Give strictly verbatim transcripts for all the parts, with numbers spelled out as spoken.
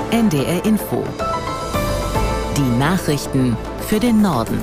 N D R Info. Die Nachrichten für den Norden.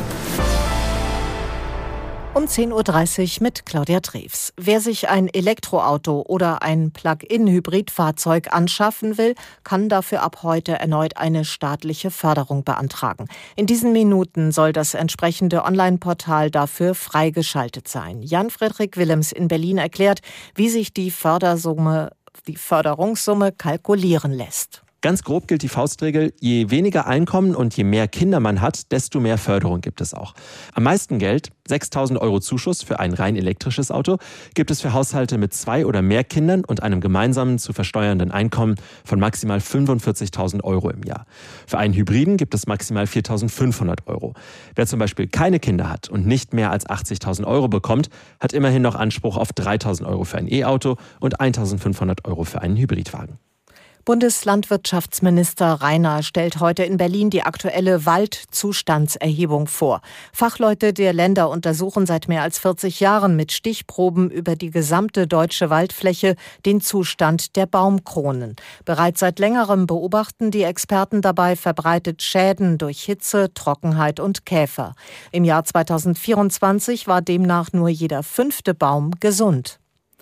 Um zehn Uhr dreißig mit Claudia Drews. Wer sich ein Elektroauto oder ein Plug-in-Hybridfahrzeug anschaffen will, kann dafür ab heute erneut eine staatliche Förderung beantragen. In diesen Minuten soll das entsprechende Online-Portal dafür freigeschaltet sein. Jan-Frederik Willems in Berlin erklärt, wie sich die Fördersumme, die Förderungssumme kalkulieren lässt. Ganz grob gilt die Faustregel, je weniger Einkommen und je mehr Kinder man hat, desto mehr Förderung gibt es auch. Am meisten Geld, sechstausend Euro Zuschuss für ein rein elektrisches Auto, gibt es für Haushalte mit zwei oder mehr Kindern und einem gemeinsamen zu versteuernden Einkommen von maximal fünfundvierzigtausend Euro im Jahr. Für einen Hybriden gibt es maximal viertausendfünfhundert Euro. Wer zum Beispiel keine Kinder hat und nicht mehr als achtzigtausend Euro bekommt, hat immerhin noch Anspruch auf dreitausend Euro für ein E-Auto und eintausendfünfhundert Euro für einen Hybridwagen. Bundeslandwirtschaftsminister Rainer stellt heute in Berlin die aktuelle Waldzustandserhebung vor. Fachleute der Länder untersuchen seit mehr als vierzig Jahren mit Stichproben über die gesamte deutsche Waldfläche den Zustand der Baumkronen. Bereits seit längerem beobachten die Experten dabei verbreitet Schäden durch Hitze, Trockenheit und Käfer. Im Jahr zweitausendvierundzwanzig war demnach nur jeder fünfte Baum gesund.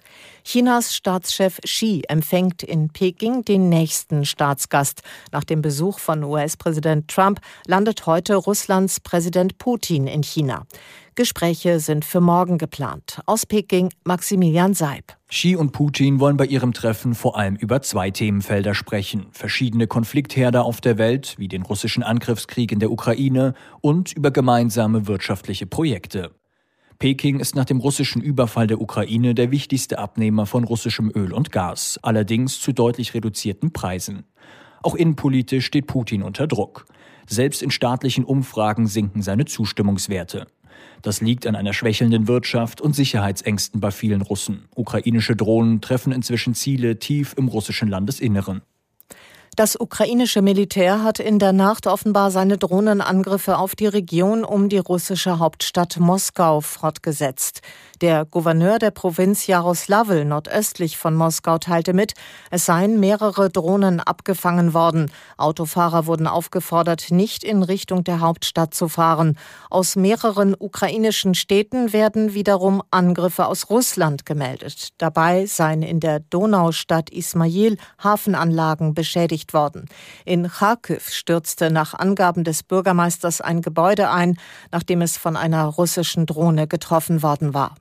Chinas Staatschef Xi empfängt in Peking den nächsten Staatsgast. Nach dem Besuch von U S-Präsident Trump landet heute Russlands Präsident Putin in China. Gespräche sind für morgen geplant. Aus Peking Maximilian Seib. Xi und Putin wollen bei ihrem Treffen vor allem über zwei Themenfelder sprechen. Verschiedene Konfliktherde auf der Welt, wie den russischen Angriffskrieg in der Ukraine, und über gemeinsame wirtschaftliche Projekte. Peking ist nach dem russischen Überfall der Ukraine der wichtigste Abnehmer von russischem Öl und Gas, allerdings zu deutlich reduzierten Preisen. Auch innenpolitisch steht Putin unter Druck. Selbst in staatlichen Umfragen sinken seine Zustimmungswerte. Das liegt an einer schwächelnden Wirtschaft und Sicherheitsängsten bei vielen Russen. Ukrainische Drohnen treffen inzwischen Ziele tief im russischen Landesinneren. Das ukrainische Militär hat in der Nacht offenbar seine Drohnenangriffe auf die Region um die russische Hauptstadt Moskau fortgesetzt. Der Gouverneur der Provinz Jaroslawl nordöstlich von Moskau teilte mit, es seien mehrere Drohnen abgefangen worden. Autofahrer wurden aufgefordert, nicht in Richtung der Hauptstadt zu fahren. Aus mehreren ukrainischen Städten werden wiederum Angriffe aus Russland gemeldet. Dabei seien in der Donaustadt Ismail Hafenanlagen beschädigt worden. In Charkiw stürzte nach Angaben des Bürgermeisters ein Gebäude ein, nachdem es von einer russischen Drohne getroffen worden war.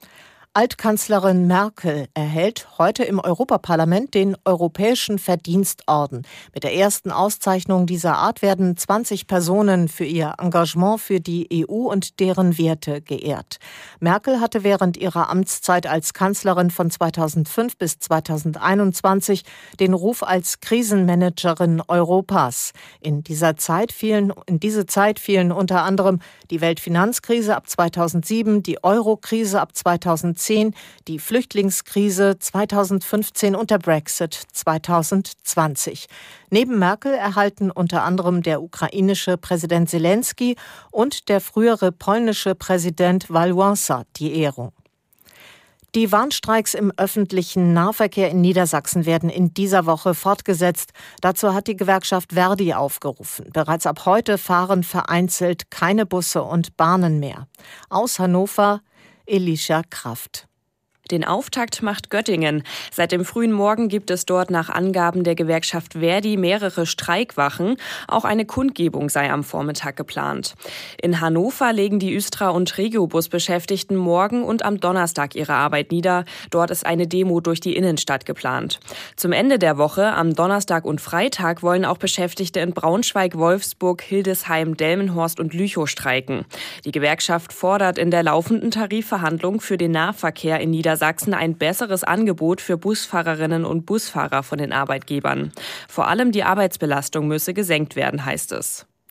Altkanzlerin Merkel erhält heute im Europaparlament den Europäischen Verdienstorden. Mit der ersten Auszeichnung dieser Art werden zwanzig Personen für ihr Engagement für die E U und deren Werte geehrt. Merkel hatte während ihrer Amtszeit als Kanzlerin von zweitausendfünf bis zweitausendeinundzwanzig den Ruf als Krisenmanagerin Europas. In dieser Zeit fielen, in diese Zeit fielen unter anderem die Weltfinanzkrise ab zweitausendsieben, die Eurokrise ab zweitausendzehn, die Flüchtlingskrise zweitausendfünfzehn und der Brexit zweitausendzwanzig. Neben Merkel erhalten unter anderem der ukrainische Präsident Zelensky und der frühere polnische Präsident Wałęsa die Ehrung. Die Warnstreiks im öffentlichen Nahverkehr in Niedersachsen werden in dieser Woche fortgesetzt. Dazu hat die Gewerkschaft Verdi aufgerufen. Bereits ab heute fahren vereinzelt keine Busse und Bahnen mehr. Aus Hannover Elisha Kraft. Den Auftakt macht Göttingen. Seit dem frühen Morgen gibt es dort nach Angaben der Gewerkschaft Verdi mehrere Streikwachen. Auch eine Kundgebung sei am Vormittag geplant. In Hannover legen die Östra- und Regiobus-Beschäftigten morgen und am Donnerstag ihre Arbeit nieder. Dort ist eine Demo durch die Innenstadt geplant. Zum Ende der Woche, am Donnerstag und Freitag, wollen auch Beschäftigte in Braunschweig, Wolfsburg, Hildesheim, Delmenhorst und Lüchow streiken. Die Gewerkschaft fordert in der laufenden Tarifverhandlung für den Nahverkehr in Niedersachsen Sachsen ein besseres Angebot für Busfahrerinnen und Busfahrer von den Arbeitgebern. Vor allem die Arbeitsbelastung müsse gesenkt werden, heißt es.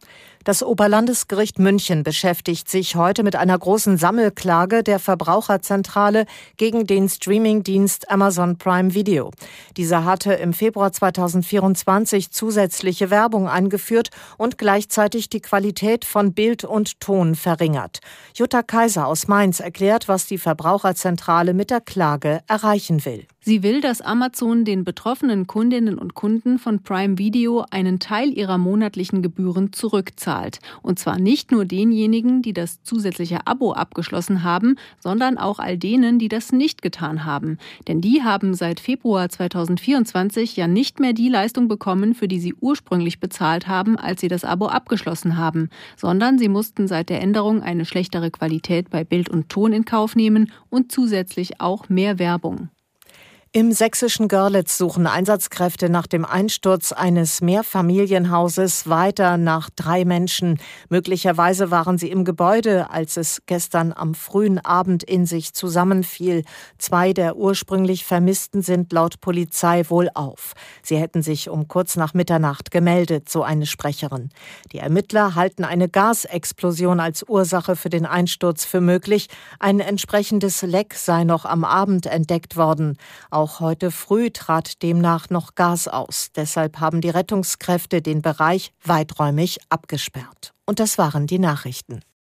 Das Oberlandesgericht München beschäftigt sich heute mit einer großen Sammelklage der Verbraucherzentrale gegen den Streamingdienst Amazon Prime Video. Dieser hatte im Februar zweitausendvierundzwanzig zusätzliche Werbung eingeführt und gleichzeitig die Qualität von Bild und Ton verringert. Jutta Kaiser aus Mainz erklärt, was die Verbraucherzentrale mit der Klage erreichen will. Sie will, dass Amazon den betroffenen Kundinnen und Kunden von Prime Video einen Teil ihrer monatlichen Gebühren zurückzahlt. Und zwar nicht nur denjenigen, die das zusätzliche Abo abgeschlossen haben, sondern auch all denen, die das nicht getan haben. Denn die haben seit Februar zweitausendvierundzwanzig ja nicht mehr die Leistung bekommen, für die sie ursprünglich bezahlt haben, als sie das Abo abgeschlossen haben, sondern sie mussten seit der Änderung eine schlechtere Qualität bei Bild und Ton in Kauf nehmen und zusätzlich auch mehr Werbung. Im sächsischen Görlitz suchen Einsatzkräfte nach dem Einsturz eines Mehrfamilienhauses weiter nach drei Menschen. Möglicherweise waren sie im Gebäude, als es gestern am frühen Abend in sich zusammenfiel. Zwei der ursprünglich Vermissten sind laut Polizei wohlauf. Sie hätten sich um kurz nach Mitternacht gemeldet, so eine Sprecherin. Die Ermittler halten eine Gasexplosion als Ursache für den Einsturz für möglich. Ein entsprechendes Leck sei noch am Abend entdeckt worden. Auch heute früh trat demnach noch Gas aus. Deshalb haben die Rettungskräfte den Bereich weiträumig abgesperrt. Und das waren die Nachrichten.